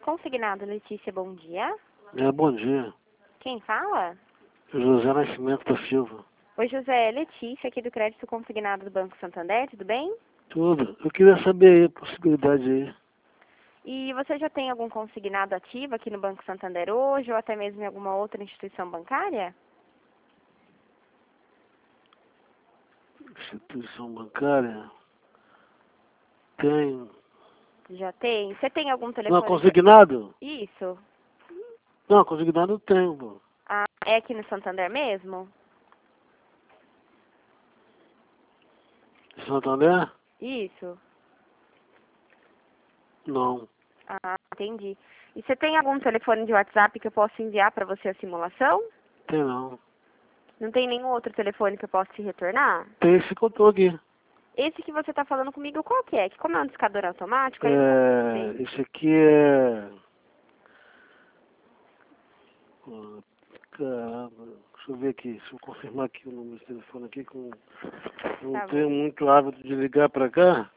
Consignado Letícia, bom dia. Bom dia. Quem fala? José Nascimento da Silva. Oi, José, Letícia, aqui do Crédito Consignado do Banco Santander, tudo bem? Tudo. Eu queria saber aí a possibilidade aí. E você já tem algum consignado ativo aqui no Banco Santander hoje, ou até mesmo em alguma outra instituição bancária? Instituição bancária? Tem. Já tem? Você tem algum Não, telefone? consignado? Isso. Não, consignado eu tenho, pô. Ah, é aqui no Santander mesmo? Santander? Isso. Não. Ah, entendi. E você tem algum telefone de WhatsApp que eu possa enviar para você a simulação? Tem não. Não tem nenhum outro telefone que eu possa te retornar? Tem esse que eu tô aqui. Esse que você está falando comigo, qual que é? Que como é um discador automático, aí eu não sei. Esse aqui é... Pô, caramba. Deixa eu ver aqui. Deixa eu confirmar aqui o número de telefone aqui. Não Tá tenho bom. muito hábito de ligar pra cá.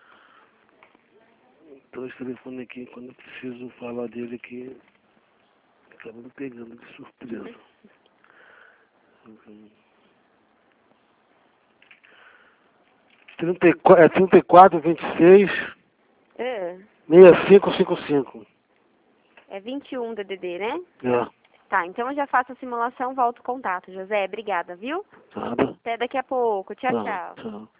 Então esse telefone aqui, quando eu preciso falar dele aqui, acaba me pegando de surpresa. É 34, 26, Ah, 6555. é 21 DDD, né? É, Tá, então eu já faço a simulação, volto o contato. José, obrigada, viu? nada. Até daqui a pouco. Tchau, Tá, tchau. tchau.